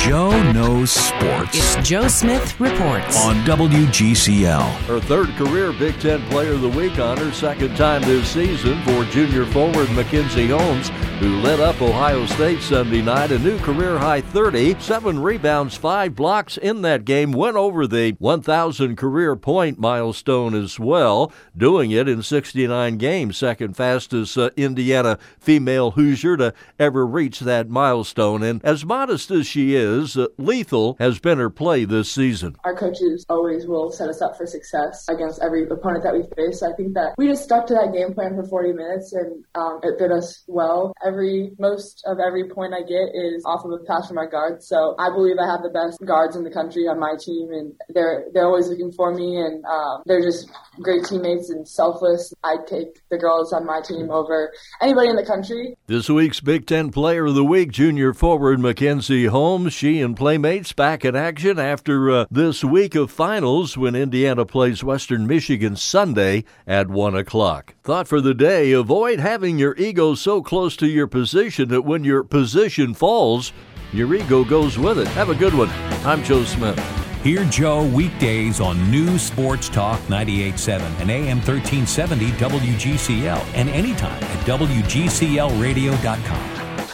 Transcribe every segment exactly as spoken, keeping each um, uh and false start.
Joe Knows Sports. It's Joe Smith Reports on W G C L. Her third career Big Ten Player of the Week honor, second time this season for junior forward Mackenzie Holmes, who led up Ohio State Sunday night. A new career-high thirty, seven rebounds, five blocks in that game. Went over the one thousand career point milestone as well, doing it in sixty-nine games. Second fastest uh, Indiana female Hoosier to ever reach that milestone. And as modest as she is, uh, lethal has been her play this season. Our coaches always will set us up for success against every opponent that we face. I think that we just stuck to that game plan for forty minutes, and um, it did us well. Every most of every point I get is off of a pass from our guards. So I believe I have the best guards in the country on my team, and they're they're always looking for me, and um, they're just great teammates and selfless. I'd take the girls on my team over anybody in the country. This week's Big Ten Player of the Week, junior forward Mackenzie Holmes. She and playmates back in action after uh, this week of finals when Indiana plays Western Michigan Sunday at one o'clock. Thought for the day: avoid having your ego so close to your position that when your position falls, your ego goes with it. Have a good one. I'm Joe Smith. Hear Joe weekdays on News Sports Talk ninety-eight point seven and A M thirteen seventy W G C L, and anytime at W G C L radio dot com.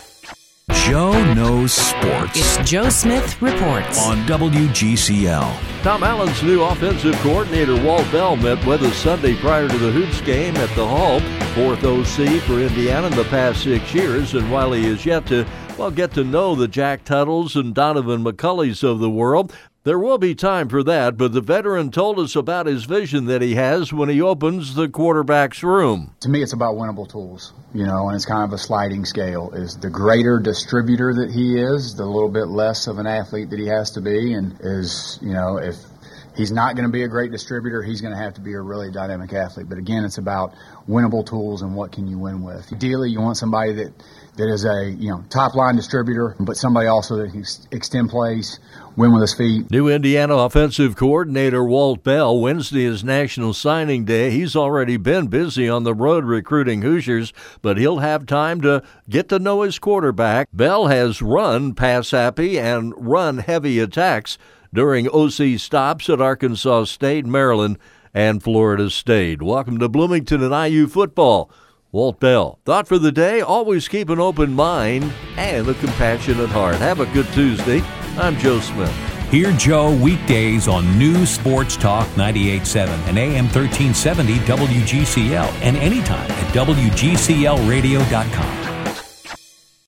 Joe Knows Sports. It's Joe Smith Reports on W G C L. Tom Allen's new offensive coordinator, Walt Bell, met with us Sunday prior to the Hoops game at the Hall. Fourth O C for Indiana in the past six years, and while he is yet to, well, get to know the Jack Tuttles and Donovan McCulleys of the world, there will be time for that, but the veteran told us about his vision that he has when he opens the quarterback's room. To me, it's about winnable tools, you know, and it's kind of a sliding scale. Is the greater distributor that he is, the little bit less of an athlete that he has to be, and is, you know, if he's not going to be a great distributor, he's going to have to be a really dynamic athlete. But again, it's about winnable tools and what can you win with. Ideally, you want somebody that, that is a, you know, top-line distributor, but somebody also that can extend plays, win with his feet. New Indiana offensive coordinator Walt Bell. Wednesday is National Signing Day. He's already been busy on the road recruiting Hoosiers, but he'll have time to get to know his quarterback. Bell has run pass-happy and run-heavy attacks during O C stops at Arkansas State, Maryland, and Florida State. Welcome to Bloomington and I U football. Walt Bell. Thought for the day: always keep an open mind and a compassionate heart. Have a good Tuesday. I'm Joe Smith. Hear Joe weekdays on News Sports Talk ninety-eight point seven and A M thirteen seventy W G C L, and anytime at W G C L radio dot com.